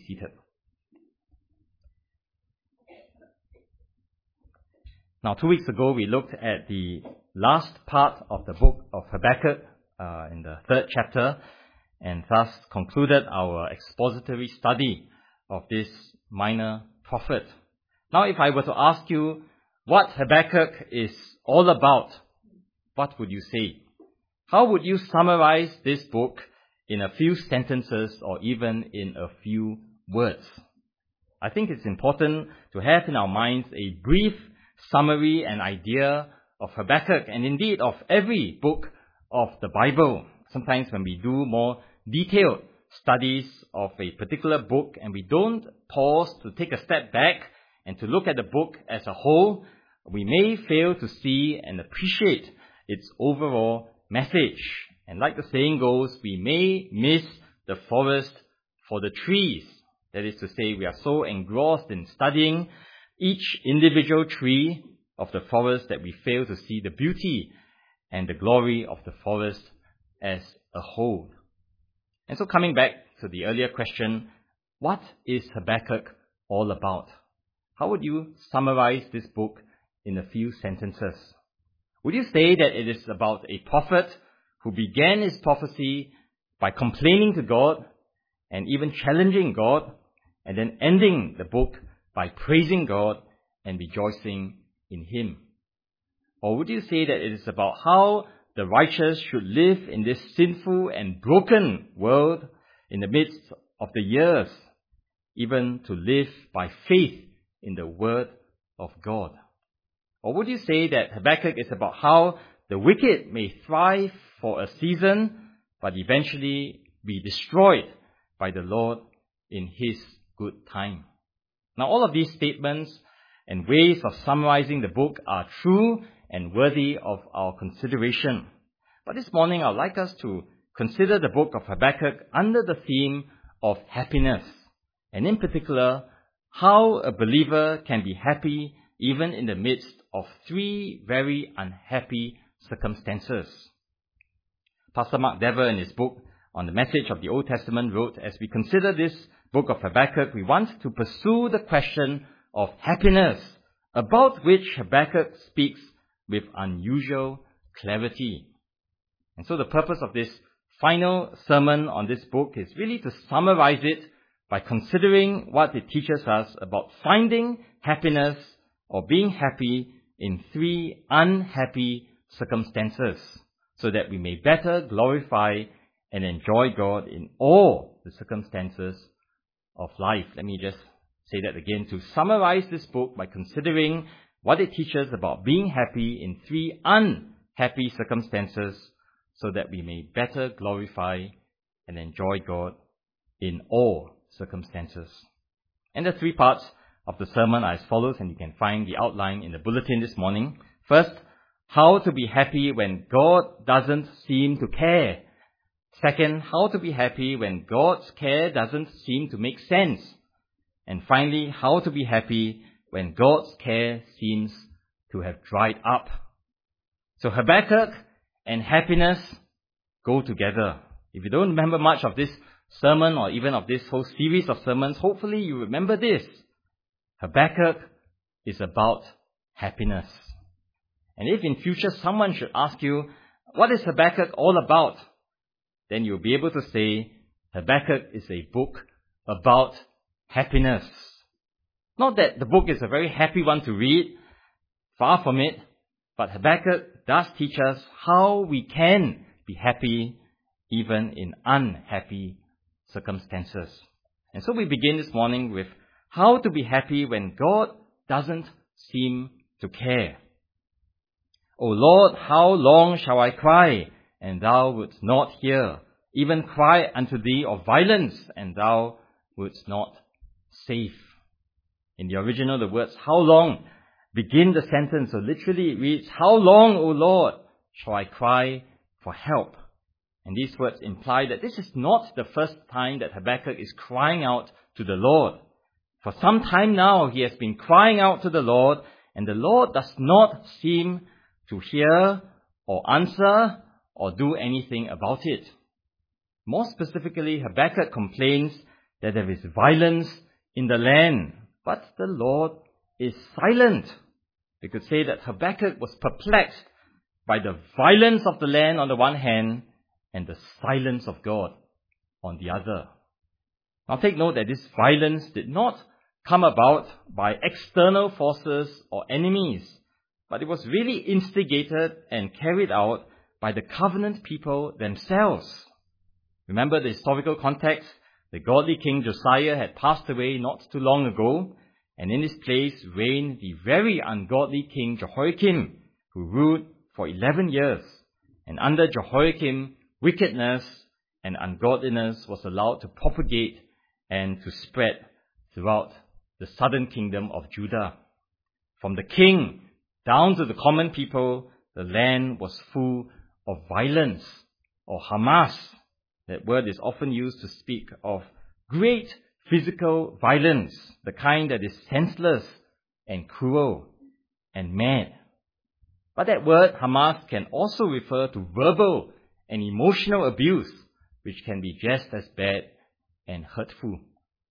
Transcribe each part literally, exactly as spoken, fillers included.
seated. Now, two weeks ago, we looked at the last part of the book of Habakkuk uh, in the third chapter, and thus concluded our expository study of this minor prophet. Now, if I were to ask you what Habakkuk is all about, what would you say? How would you summarize this book in a few sentences or even in a few words? I think it's important to have in our minds a brief summary and idea of Habakkuk, and indeed of every book of the Bible. Sometimes when we do more detailed studies of a particular book and we don't pause to take a step back and to look at the book as a whole, we may fail to see and appreciate its overall message. And like the saying goes, we may miss the forest for the trees. That is to say, we are so engrossed in studying each individual tree of the forest that we fail to see the beauty and the glory of the forest as a whole. And so coming back to the earlier question, what is Habakkuk all about? How would you summarize this book in a few sentences? Would you say that it is about a prophet who began his prophecy by complaining to God and even challenging God, and then ending the book by praising God and rejoicing in Him? Or would you say that it is about how the righteous should live in this sinful and broken world in the midst of the years, even to live by faith in the Word of God? Or would you say that Habakkuk is about how the wicked may thrive for a season, but eventually be destroyed by the Lord in His good time? Now, all of these statements and ways of summarizing the book are true and worthy of our consideration. But this morning, I'd like us to consider the book of Habakkuk under the theme of happiness, and in particular, how a believer can be happy even in the midst of three very unhappy circumstances. Pastor Mark Dever, in his book on the message of the Old Testament, wrote, as we consider this book of Habakkuk, we want to pursue the question of happiness, about which Habakkuk speaks with unusual clarity. And so the purpose of this final sermon on this book is really to summarize it by considering what it teaches us about finding happiness or being happy in three unhappy circumstances, so that we may better glorify and enjoy God in all the circumstances of life. Let me just say that again, to summarize this book by considering what it teaches about being happy in three unhappy circumstances, so that we may better glorify and enjoy God in all circumstances. And the three parts of the sermon are as follows, and you can find the outline in the bulletin this morning. First, how to be happy when God doesn't seem to care. Second, how to be happy when God's care doesn't seem to make sense. And finally, how to be happy when God's care seems to have dried up. So Habakkuk and happiness go together. If you don't remember much of this sermon or even of this whole series of sermons, hopefully you remember this. Habakkuk is about happiness. And if in future someone should ask you, what is Habakkuk all about? Then you'll be able to say, Habakkuk is a book about happiness. Not that the book is a very happy one to read, far from it, but Habakkuk does teach us how we can be happy even in unhappy circumstances. And so we begin this morning with how to be happy when God doesn't seem to care. O Lord, how long shall I cry, and thou wouldst not hear? Even cry unto thee of violence, and thou wouldst not save. In the original, the words, how long, begin the sentence. So literally it reads, how long, O Lord, shall I cry for help? And these words imply that this is not the first time that Habakkuk is crying out to the Lord. For some time now, he has been crying out to the Lord, and the Lord does not seem to hear or answer or do anything about it. More specifically, Habakkuk complains that there is violence in the land, but the Lord is silent. We could say that Habakkuk was perplexed by the violence of the land on the one hand and the silence of God on the other. Now take note that this violence did not come about by external forces or enemies, but it was really instigated and carried out by the covenant people themselves. Remember the historical context? The godly king Josiah had passed away not too long ago, and in his place reigned the very ungodly king Jehoiakim, who ruled for eleven years. And under Jehoiakim, wickedness and ungodliness was allowed to propagate and to spread throughout the southern kingdom of Judah. From the king down to the common people, the land was full of violence, or Hamas. That word is often used to speak of great physical violence, the kind that is senseless and cruel and mad. But that word, Hamas, can also refer to verbal and emotional abuse, which can be just as bad and hurtful.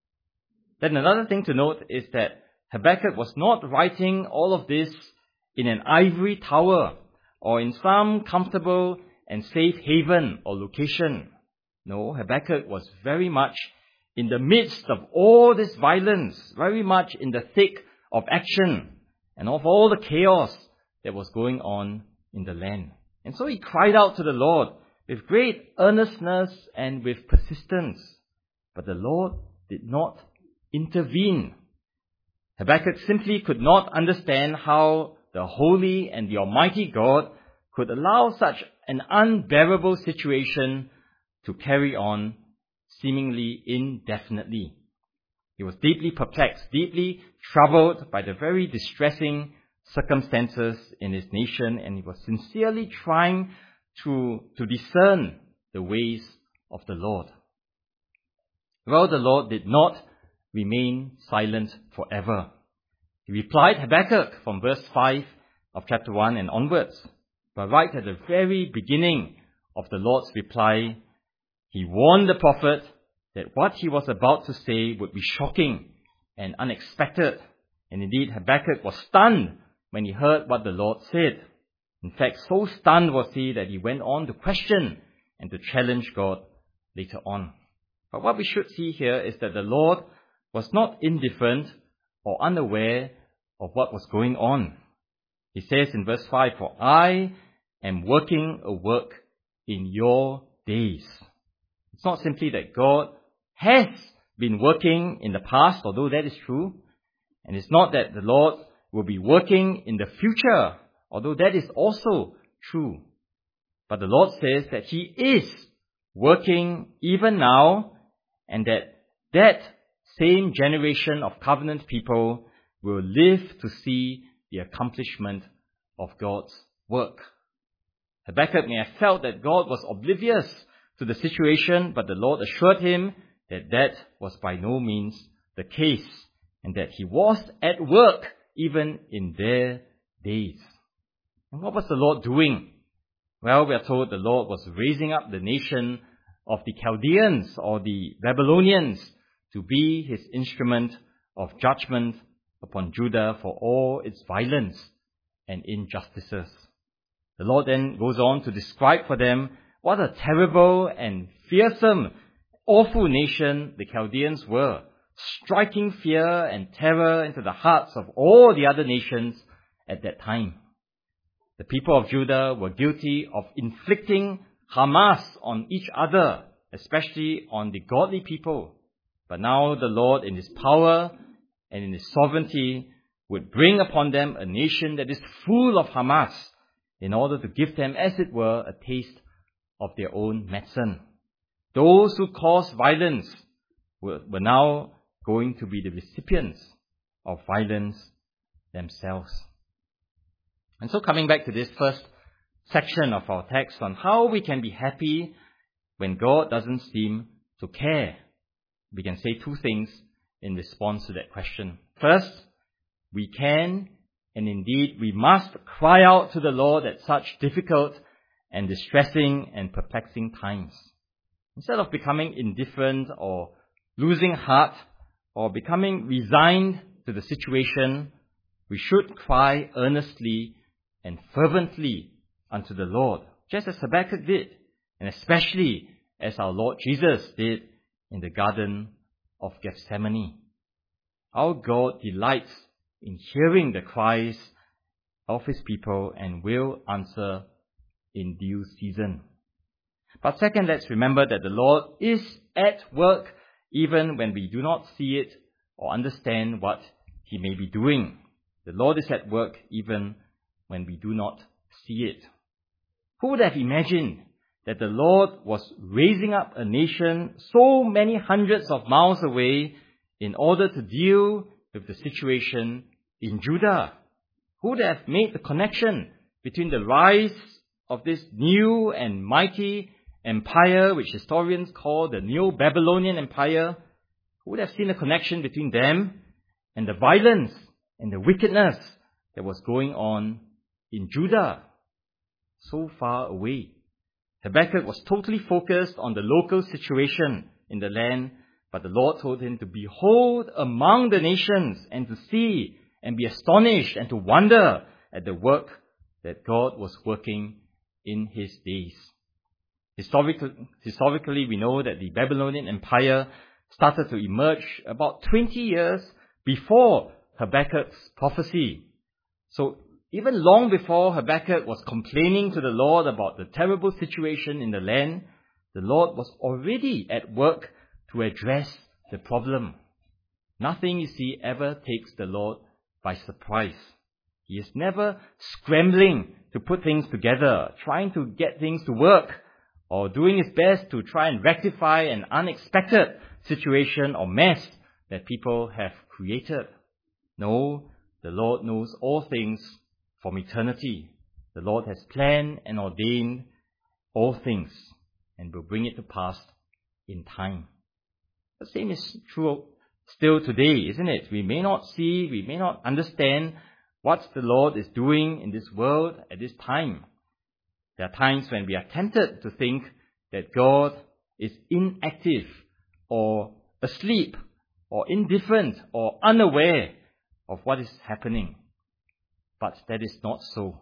Then another thing to note is that Habakkuk was not writing all of this in an ivory tower or in some comfortable and safe haven or location. No, Habakkuk was very much in the midst of all this violence, very much in the thick of action and of all the chaos that was going on in the land. And so he cried out to the Lord with great earnestness and with persistence. But the Lord did not intervene. Habakkuk simply could not understand how the holy and the almighty God could allow such an unbearable situation to carry on seemingly indefinitely. He was deeply perplexed, deeply troubled by the very distressing circumstances in his nation, and he was sincerely trying to, to discern the ways of the Lord. Well, the Lord did not remain silent forever. He replied Habakkuk from verse five of chapter one and onwards. But right at the very beginning of the Lord's reply, he warned the prophet that what he was about to say would be shocking and unexpected. And indeed, Habakkuk was stunned when he heard what the Lord said. In fact, so stunned was he that he went on to question and to challenge God later on. But what we should see here is that the Lord was not indifferent or unaware of what was going on. He says in verse five, "For I am working a work in your days." It's not simply that God has been working in the past, although that is true. And it's not that the Lord will be working in the future, although that is also true. But the Lord says that He is working even now, and that that same generation of covenant people will live to see the accomplishment of God's work. Habakkuk may have felt that God was oblivious to the situation, but the Lord assured him that that was by no means the case, and that He was at work even in their days. And what was the Lord doing? Well, we are told the Lord was raising up the nation of the Chaldeans or the Babylonians to be His instrument of judgment upon Judah for all its violence and injustices. The Lord then goes on to describe for them what a terrible and fearsome, awful nation the Chaldeans were, striking fear and terror into the hearts of all the other nations at that time. The people of Judah were guilty of inflicting Hamas on each other, especially on the godly people. But now the Lord, in His power and in His sovereignty, would bring upon them a nation that is full of Hamas, in order to give them, as it were, a taste of their own medicine. Those who caused violence were, were now going to be the recipients of violence themselves. And so coming back to this first section of our text on how we can be happy when God doesn't seem to care, we can say two things in response to that question. First, we can and indeed we must cry out to the Lord at such difficult and distressing and perplexing times. Instead of becoming indifferent or losing heart or becoming resigned to the situation, we should cry earnestly and fervently unto the Lord, just as Habakkuk did, and especially as our Lord Jesus did in the Garden of Gethsemane. Our God delights in hearing the cries of His people and will answer in due season. But second, let's remember that the Lord is at work even when we do not see it or understand what He may be doing. The Lord is at work even when we do not see it. Who would have imagined that the Lord was raising up a nation so many hundreds of miles away in order to deal with the situation in Judah? Who would have made the connection between the rise of this new and mighty empire, which historians call the Neo-Babylonian Empire? Who would have seen a connection between them and the violence and the wickedness that was going on in Judah? So far away. Habakkuk was totally focused on the local situation in the land, but the Lord told him to behold among the nations and to see and be astonished and to wonder at the work that God was working in his days. Historically, historically, we know that the Babylonian Empire started to emerge about twenty years before Habakkuk's prophecy. So even long before Habakkuk was complaining to the Lord about the terrible situation in the land, the Lord was already at work to address the problem. Nothing, you see, ever takes the Lord by surprise. He is never scrambling to put things together, trying to get things to work, or doing his best to try and rectify an unexpected situation or mess that people have created. No, the Lord knows all things from eternity. The Lord has planned and ordained all things and will bring it to pass in time. The same is true still today, isn't it? We may not see, we may not understand what the Lord is doing in this world at this time. There are times when we are tempted to think that God is inactive or asleep or indifferent or unaware of what is happening. But that is not so.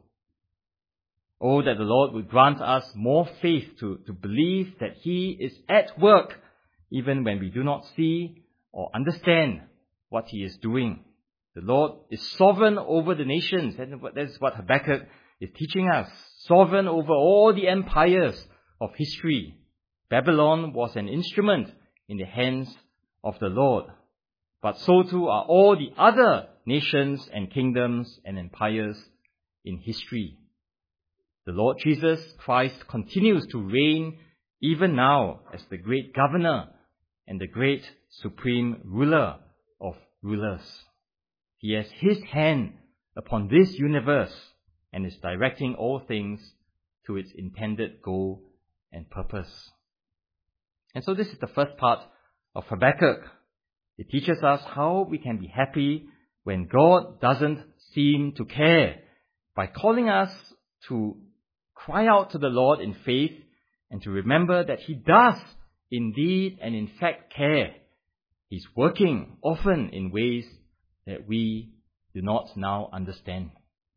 Oh, that the Lord would grant us more faith to, to believe that He is at work even when we do not see or understand what He is doing. The Lord is sovereign over the nations. And that is what Habakkuk is teaching us. Sovereign over all the empires of history. Babylon was an instrument in the hands of the Lord. But so too are all the other nations and kingdoms and empires in history. The Lord Jesus Christ continues to reign even now as the great governor and the great supreme ruler of rulers. He has His hand upon this universe and is directing all things to its intended goal and purpose. And so this is the first part of Habakkuk. It teaches us how we can be happy when God doesn't seem to care, by calling us to cry out to the Lord in faith and to remember that He does indeed and in fact care. He's working often in ways that we do not now understand.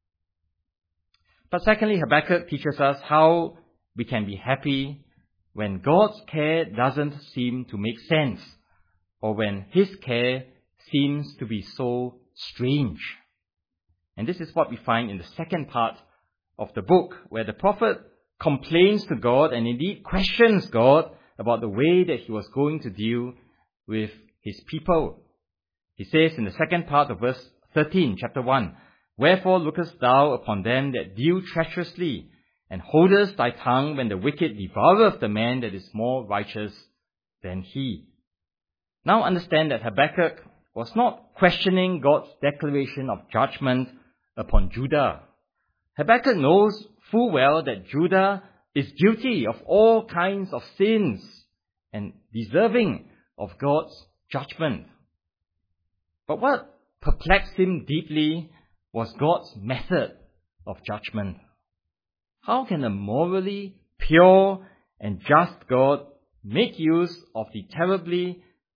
But secondly, Habakkuk teaches us how we can be happy when God's care doesn't seem to make sense, or when His care seems to be so strange. And this is what we find in the second part of the book, where the prophet complains to God and indeed questions God about the way that He was going to deal with His people. He says in the second part of verse thirteen, chapter one, "Wherefore lookest thou upon them that deal treacherously, and holdest thy tongue when the wicked devoureth the man that is more righteous than he?" Now understand that Habakkuk was not questioning God's declaration of judgment upon Judah. Habakkuk knows full well that Judah is guilty of all kinds of sins and deserving of God's judgment. But what perplexed him deeply was God's method of judgment. How can a morally pure and just God make use of the terribly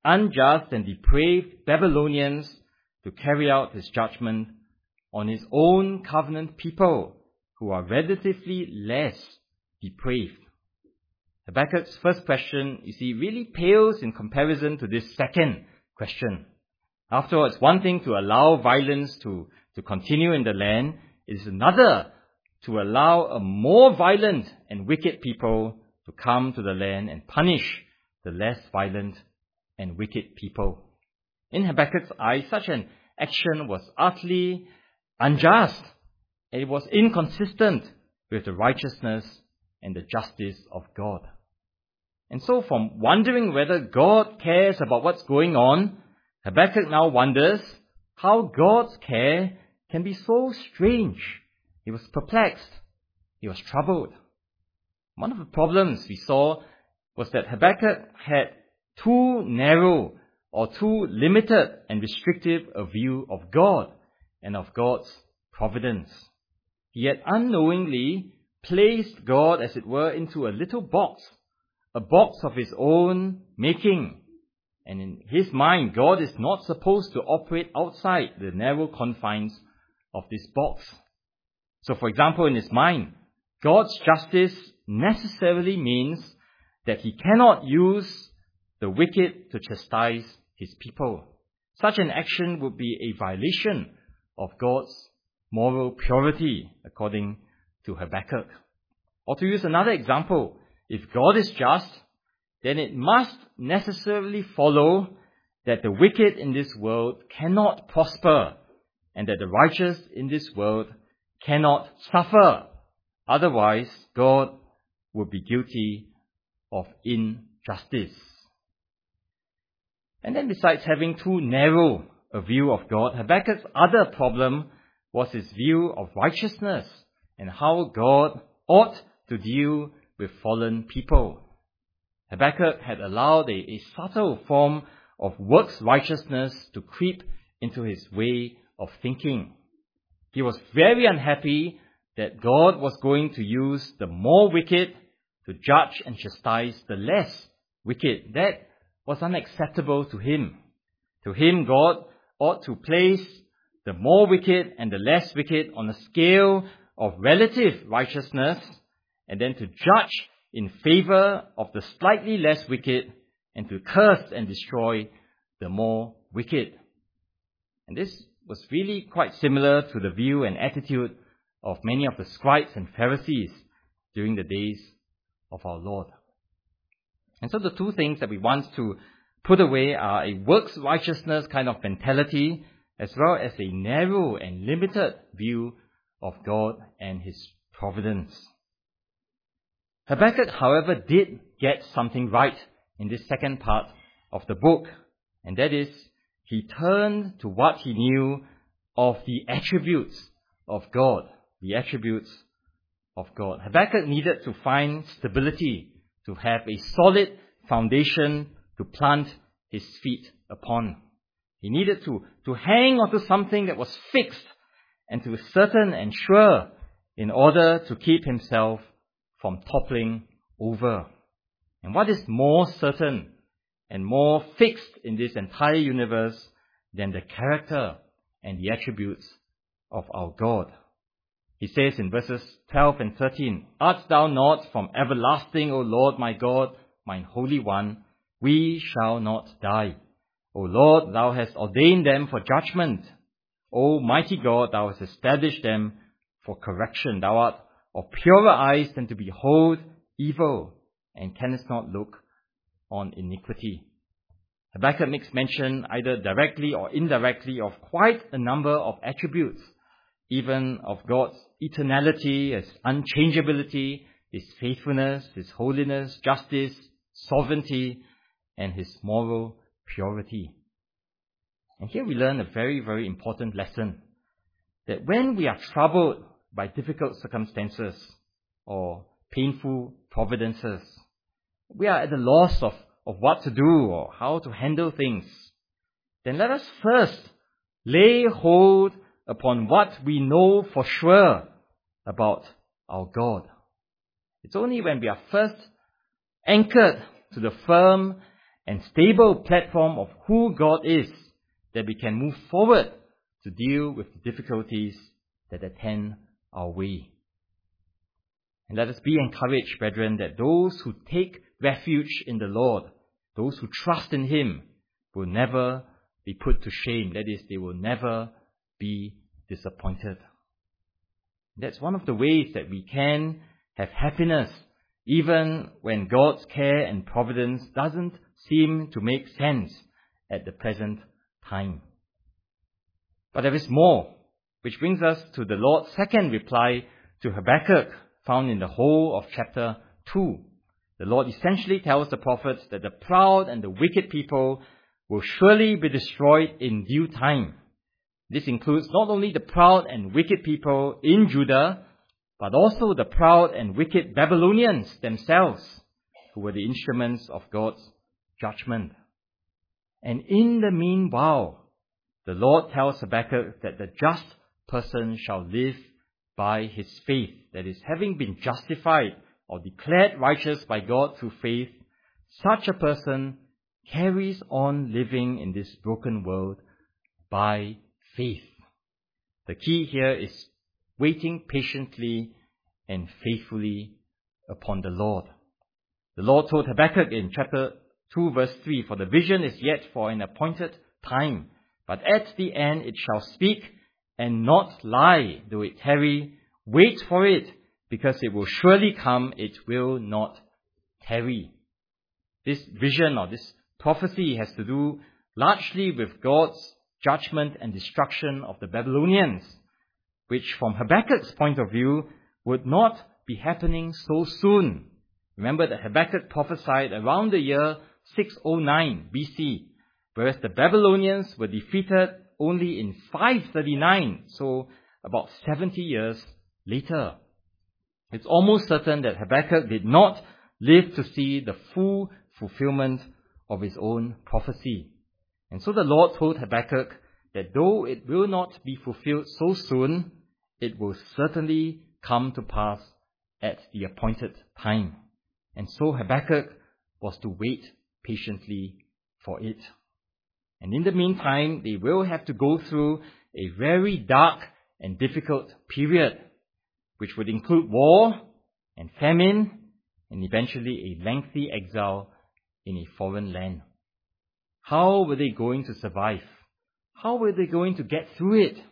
unjust and depraved Babylonians to carry out his judgment on his own covenant people who are relatively less depraved. Habakkuk's first question, you see, really pales in comparison to this second question. After all, it's one thing to allow violence to, to continue in the land. It is another to allow a more violent and wicked people to come to the land and punish the less violent and wicked people. In Habakkuk's eyes, such an action was utterly unjust. It was inconsistent with the righteousness and the justice of God. And so from wondering whether God cares about what's going on, Habakkuk now wonders how God's care can be so strange. He was perplexed. He was troubled. One of the problems we saw was that Habakkuk had too narrow or too limited and restrictive a view of God and of God's providence. He had unknowingly placed God, as it were, into a little box, a box of his own making. And in his mind, God is not supposed to operate outside the narrow confines of this box. So, for example, in his mind, God's justice necessarily means that he cannot use the wicked to chastise his people. Such an action would be a violation of God's moral purity, according to Habakkuk. Or to use another example, if God is just, then it must necessarily follow that the wicked in this world cannot prosper and that the righteous in this world cannot suffer. Otherwise, God would be guilty of injustice. And then besides having too narrow a view of God, Habakkuk's other problem was his view of righteousness and how God ought to deal with fallen people. Habakkuk had allowed a, a subtle form of works righteousness to creep into his way of thinking. He was very unhappy that God was going to use the more wicked to judge and chastise the less wicked. That was unacceptable to him. To him, God ought to place the more wicked and the less wicked on a scale of relative righteousness, and then to judge in favor of the slightly less wicked and to curse and destroy the more wicked. And this was really quite similar to the view and attitude of many of the scribes and Pharisees during the days of our Lord. And so the two things that we want to put away are a works righteousness kind of mentality, as well as a narrow and limited view of God and his providence. Habakkuk, however, did get something right in this second part of the book, and that is, he turned to what he knew of the attributes of God, the attributes of God. Habakkuk needed to find stability, to have a solid foundation to plant his feet upon. He needed to, to hang onto something that was fixed and to be certain and sure in order to keep himself from toppling over. And what is more certain and more fixed in this entire universe than the character and the attributes of our God? He says in verses twelve and thirteen, "Art thou not from everlasting, O Lord my God, mine Holy One? We shall not die. O Lord, thou hast ordained them for judgment. O mighty God, thou hast established them for correction. Thou art of purer eyes than to behold evil, and canst not look on iniquity." Habakkuk makes mention, either directly or indirectly, of quite a number of attributes, even of God's eternality, His unchangeability, His faithfulness, His holiness, justice, sovereignty, and His moral purity. And here we learn a very, very important lesson, that when we are troubled by difficult circumstances or painful providences, we are at a loss of, of what to do or how to handle things, then let us first lay hold upon what we know for sure about our God. It's only when we are first anchored to the firm and stable platform of who God is, that we can move forward to deal with the difficulties that attend our way. And let us be encouraged, brethren, that those who take refuge in the Lord, those who trust in Him, will never be put to shame. That is, they will never be disappointed. That's one of the ways that we can have happiness, even when God's care and providence doesn't seem to make sense at the present time. But there is more, which brings us to the Lord's second reply to Habakkuk, found in the whole of chapter two. The Lord essentially tells the prophets that the proud and the wicked people will surely be destroyed in due time. This includes not only the proud and wicked people in Judah, but also the proud and wicked Babylonians themselves, who were the instruments of God's judgment. And in the meanwhile, the Lord tells Habakkuk that the just person shall live by his faith. That is, having been justified or declared righteous by God through faith, such a person carries on living in this broken world by faith. The key here is waiting patiently and faithfully upon the Lord. The Lord told Habakkuk in chapter two verse three, "For the vision is yet for an appointed time, but at the end it shall speak and not lie. Though it tarry, wait for it, because it will surely come, it will not tarry." This vision or this prophecy has to do largely with God's judgment and destruction of the Babylonians, which from Habakkuk's point of view would not be happening so soon. Remember that Habakkuk prophesied around the year six oh nine B C, whereas the Babylonians were defeated only in five thirty-nine, so about seventy years later. It's almost certain that Habakkuk did not live to see the full fulfillment of his own prophecy. And so the Lord told Habakkuk that though it will not be fulfilled so soon, it will certainly come to pass at the appointed time. And so Habakkuk was to wait patiently for it. And in the meantime, they will have to go through a very dark and difficult period, which would include war and famine and eventually a lengthy exile in a foreign land. How were they going to survive? How were they going to get through it?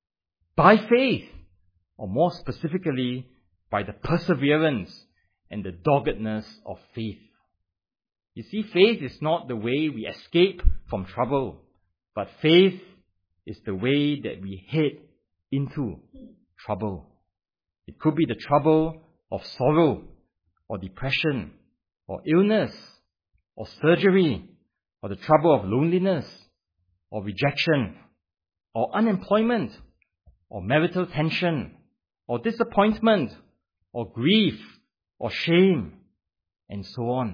By faith, or more specifically, by the perseverance and the doggedness of faith. You see, faith is not the way we escape from trouble, but faith is the way that we head into trouble. It could be the trouble of sorrow, or depression, or illness, or surgery, or the trouble of loneliness, or rejection, or unemployment, or marital tension, or disappointment, or grief, or shame, and so on.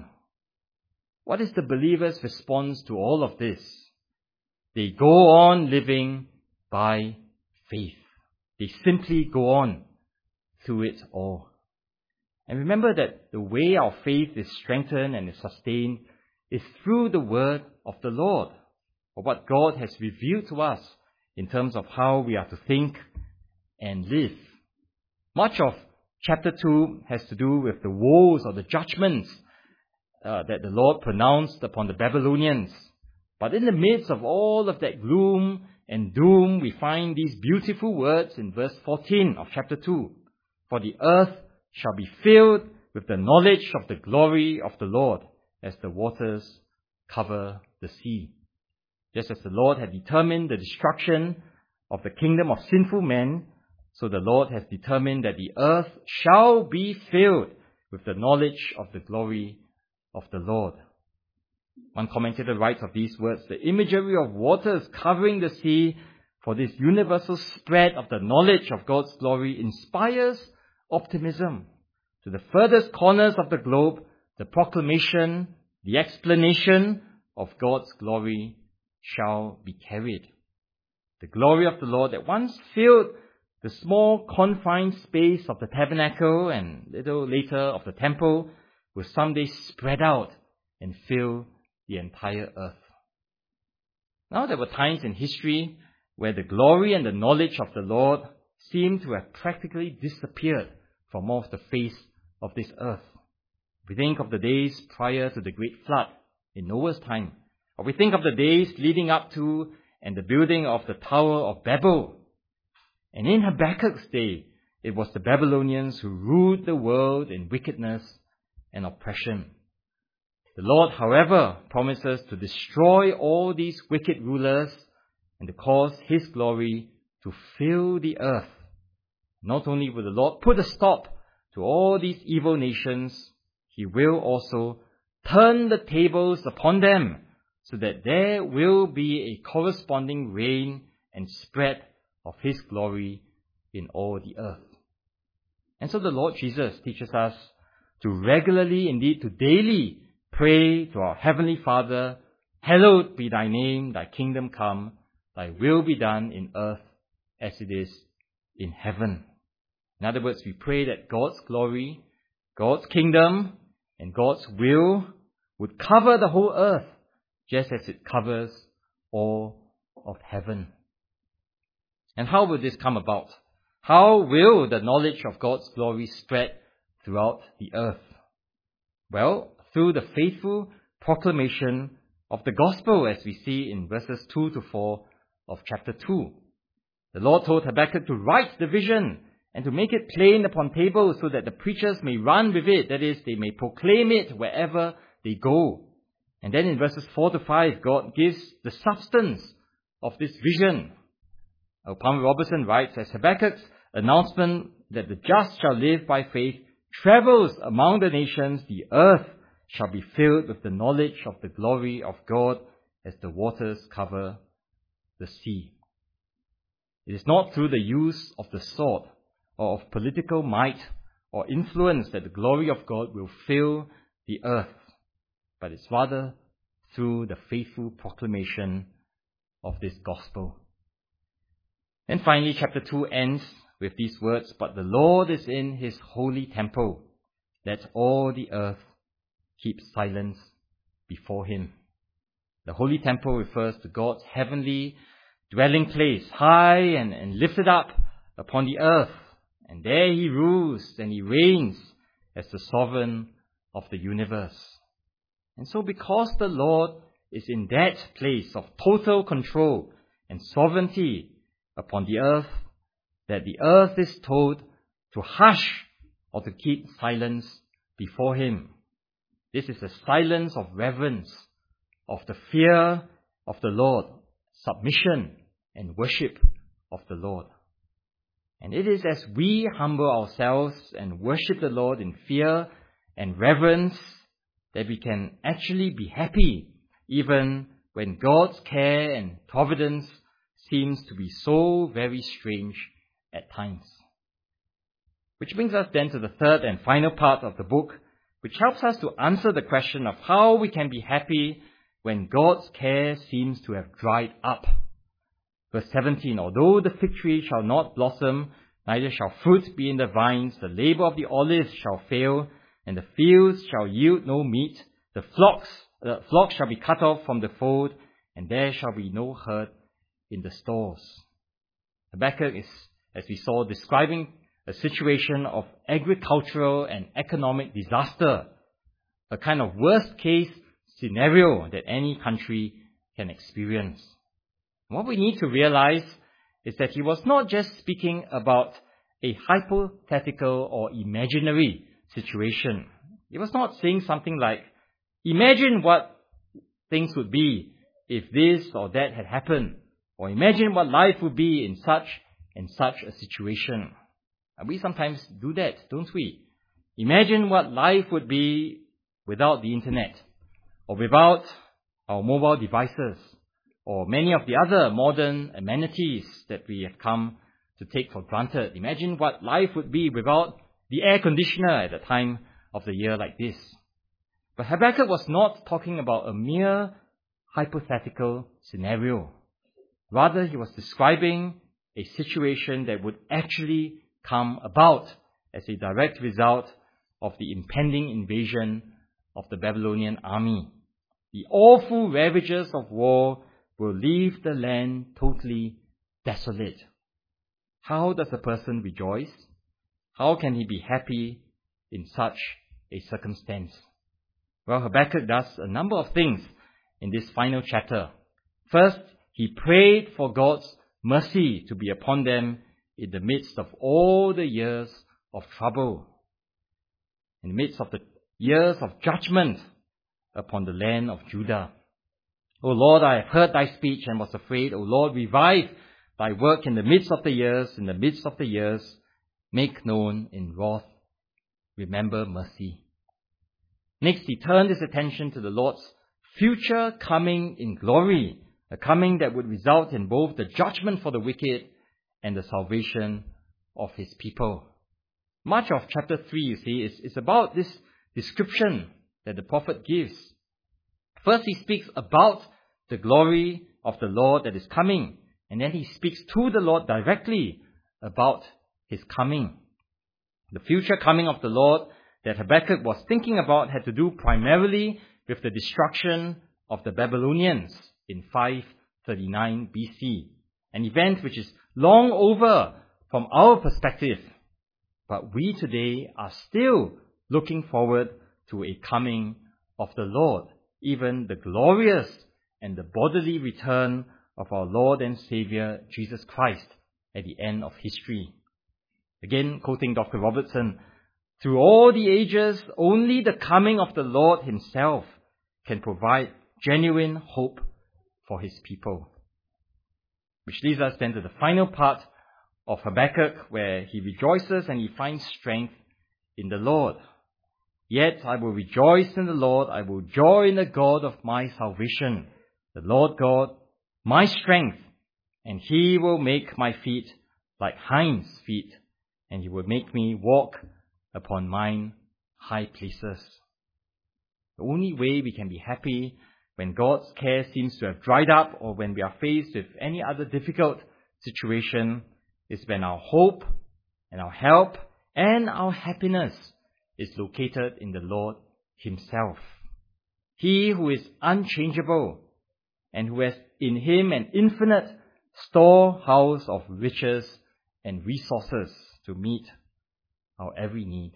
What is the believer's response to all of this? They go on living by faith. They simply go on through it all. And remember that the way our faith is strengthened and is sustained is through the word of the Lord, or what God has revealed to us in terms of how we are to think and live. Much of chapter two has to do with the woes or the judgments uh, that the Lord pronounced upon the Babylonians. But in the midst of all of that gloom and doom, we find these beautiful words in verse fourteen of chapter two. "For the earth shall be filled with the knowledge of the glory of the Lord, as the waters cover the sea." Just as the Lord had determined the destruction of the kingdom of sinful men, so the Lord has determined that the earth shall be filled with the knowledge of the glory of the Lord. One commentator writes of these words, "The imagery of waters covering the sea for this universal spread of the knowledge of God's glory inspires optimism. To the furthest corners of the globe, the proclamation, the explanation of God's glory shall be carried." The glory of the Lord that once filled the small confined space of the tabernacle and little later of the temple will someday spread out and fill the entire earth. Now there were times in history where the glory and the knowledge of the Lord seemed to have practically disappeared from off the face of this earth. We think of the days prior to the great flood in Noah's time, or we think of the days leading up to and the building of the Tower of Babel. And in Habakkuk's day, it was the Babylonians who ruled the world in wickedness and oppression. The Lord, however, promises to destroy all these wicked rulers and to cause His glory to fill the earth. Not only will the Lord put a stop to all these evil nations, He will also turn the tables upon them so that there will be a corresponding reign and spread of His glory in all the earth. And so the Lord Jesus teaches us to regularly, indeed to daily, pray to our Heavenly Father, "Hallowed be Thy name, Thy kingdom come, Thy will be done in earth as it is in heaven." In other words, we pray that God's glory, God's kingdom, and God's will would cover the whole earth, just as it covers all of heaven. And how will this come about? How will the knowledge of God's glory spread throughout the earth? Well, through the faithful proclamation of the gospel, as we see in verses two to four of chapter two. The Lord told Habakkuk to write the vision and to make it plain upon tables so that the preachers may run with it, that is, they may proclaim it wherever they go. And then in verses four to five, God gives the substance of this vision. Our Palmer Robertson writes, as Habakkuk's announcement that the just shall live by faith travels among the nations, the earth shall be filled with the knowledge of the glory of God as the waters cover the sea. It is not through the use of the sword or of political might or influence that the glory of God will fill the earth, but it's rather through the faithful proclamation of this gospel. And finally, chapter two ends with these words, "But the Lord is in His holy temple. Let all the earth keep silence before Him." The holy temple refers to God's heavenly dwelling place, high and, and lifted up upon the earth. And there He rules and He reigns as the sovereign of the universe. And so because the Lord is in that place of total control and sovereignty upon the earth, that the earth is told to hush or to keep silence before Him. This is a silence of reverence, of the fear of the Lord, submission and worship of the Lord. And it is as we humble ourselves and worship the Lord in fear and reverence that we can actually be happy, even when God's care and providence seems to be so very strange at times. Which brings us then to the third and final part of the book, which helps us to answer the question of how we can be happy when God's care seems to have dried up. Verse seventeen, "Although the fig tree shall not blossom, neither shall fruit be in the vines, the labor of the olives shall fail, and the fields shall yield no meat. The flocks, the flock shall be cut off from the fold, and there shall be no herd in the stalls." Habakkuk is, as we saw, describing a situation of agricultural and economic disaster, a kind of worst-case scenario that any country can experience. What we need to realize is that he was not just speaking about a hypothetical or imaginary situation. He was not saying something like, imagine what things would be if this or that had happened, or imagine what life would be in such and such a situation. And we sometimes do that, don't we? Imagine what life would be without the internet, or without our mobile devices, or many of the other modern amenities that we have come to take for granted. Imagine what life would be without the air conditioner at a time of the year like this. But Habakkuk was not talking about a mere hypothetical scenario. Rather, he was describing a situation that would actually come about as a direct result of the impending invasion of the Babylonian army. The awful ravages of war will leave the land totally desolate. How does a person rejoice? How can he be happy in such a circumstance? Well, Habakkuk does a number of things in this final chapter. First, he prayed for God's mercy to be upon them in the midst of all the years of trouble, in the midst of the years of judgment upon the land of Judah. O Lord, I have heard thy speech and was afraid. O Lord, revive thy work in the midst of the years, in the midst of the years. Make known in wrath. Remember mercy. Next, he turned his attention to the Lord's future coming in glory, a coming that would result in both the judgment for the wicked and the salvation of his people. Much of chapter three, you see, is, is about this description that the prophet gives. First, he speaks about the glory of the Lord that is coming, and then he speaks to the Lord directly about his coming. The future coming of the Lord that Habakkuk was thinking about had to do primarily with the destruction of the Babylonians in five thirty-nine B C, an event which is long over from our perspective. But we today are still looking forward to a coming of the Lord, even the glorious and the bodily return of our Lord and Savior Jesus Christ at the end of history. Again, quoting Doctor Robertson, through all the ages, only the coming of the Lord himself can provide genuine hope for his people. Which leads us then to the final part of Habakkuk, where he rejoices and he finds strength in the Lord. Yet I will rejoice in the Lord, I will joy in the God of my salvation, the Lord God, my strength, and he will make my feet like hinds' feet, and he will make me walk upon mine high places. The only way we can be happy when God's care seems to have dried up, or when we are faced with any other difficult situation, is when our hope and our help and our happiness is located in the Lord himself. He who is unchangeable and who has in him an infinite storehouse of riches and resources to meet our every need.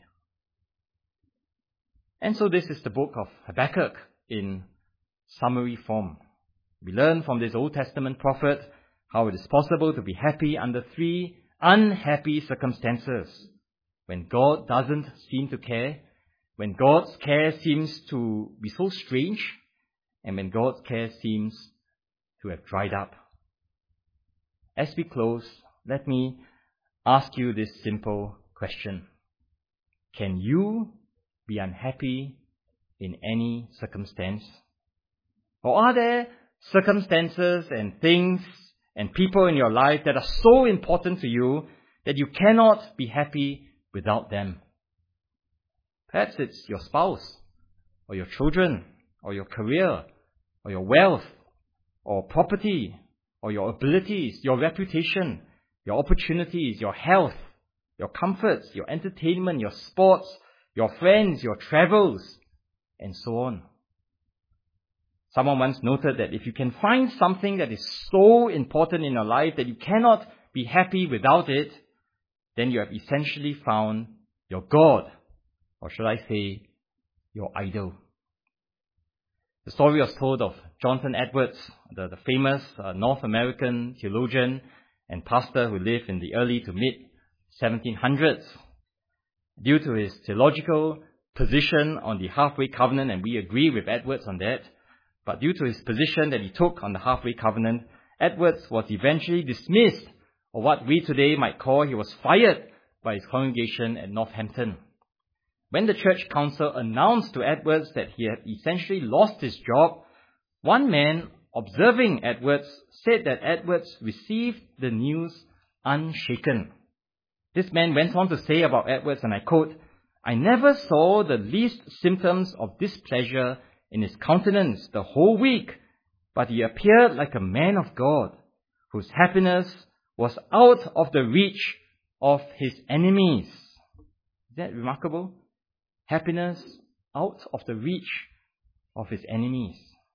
And so this is the book of Habakkuk in summary form. We learn from this Old Testament prophet how it is possible to be happy under three unhappy circumstances. When God doesn't seem to care, when God's care seems to be so strange, and when God's care seems to have dried up. As we close, let me ask you this simple question. Can you be unhappy in any circumstance? Or are there circumstances and things and people in your life that are so important to you that you cannot be happy without them? Perhaps it's your spouse, or your children, or your career, or your wealth, or property, or your abilities, your reputation, your opportunities, your health, your comforts, your entertainment, your sports, your friends, your travels, and so on. Someone once noted that if you can find something that is so important in your life that you cannot be happy without it, then you have essentially found your God, or should I say, your idol. The story was told of Jonathan Edwards, the, the famous uh, North American theologian and pastor who lived in the early to mid seventeen hundreds. Due to his theological position on the halfway covenant, and we agree with Edwards on that, but due to his position that he took on the halfway covenant, Edwards was eventually dismissed, or what we today might call he was fired by his congregation at Northampton. When the church council announced to Edwards that he had essentially lost his job, one man observing Edwards said that Edwards received the news unshaken. This man went on to say about Edwards, and I quote, "I never saw the least symptoms of displeasure in his countenance the whole week, but he appeared like a man of God, whose happiness was out of the reach of his enemies." Is that remarkable? Happiness out of the reach of his enemies.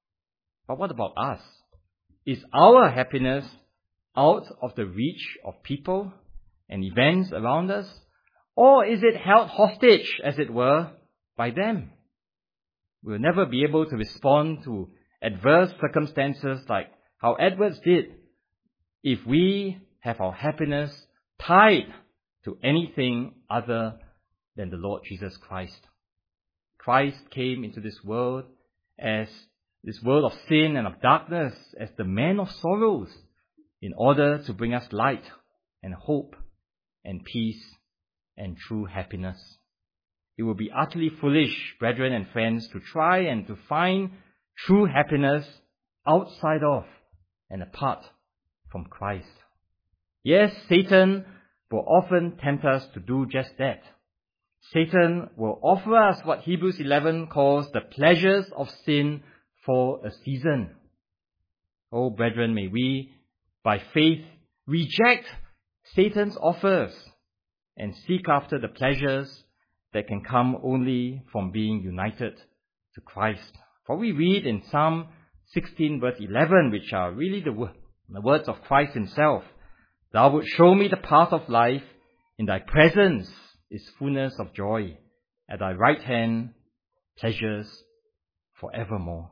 But what about us? Is our happiness out of the reach of people and events around us? Or is it held hostage, as it were, by them? We'll never be able to respond to adverse circumstances like how Edwards did if we have our happiness tied to anything other than the Lord Jesus Christ. Christ came into this world as this world of sin and of darkness, as the man of sorrows, in order to bring us light and hope and peace and true happiness. It would be utterly foolish, brethren and friends, to try and to find true happiness outside of and apart from Christ. Yes, Satan will often tempt us to do just that. Satan will offer us what Hebrews eleven calls the pleasures of sin for a season. Oh, brethren, may we, by faith, reject Satan's offers and seek after the pleasures that can come only from being united to Christ. For we read in Psalm sixteen verse eleven, which are really the, wo- the words of Christ himself, "Thou wilt show me the path of life, in thy presence is fullness of joy, at thy right hand pleasures forevermore."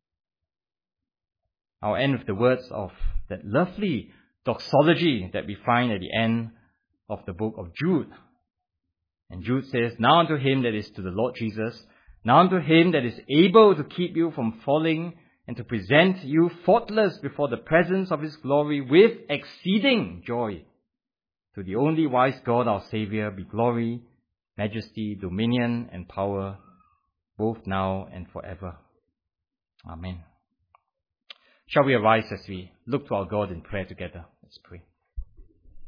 I'll end with the words of that lovely doxology that we find at the end of the book of Jude. And Jude says, "Now unto him that is to the Lord Jesus, now unto him that is able to keep you from falling and to present you faultless before the presence of his glory with exceeding joy. To the only wise God our Saviour be glory, majesty, dominion, and power, both now and forever. Amen." Shall we arise as we look to our God in prayer together? Let's pray.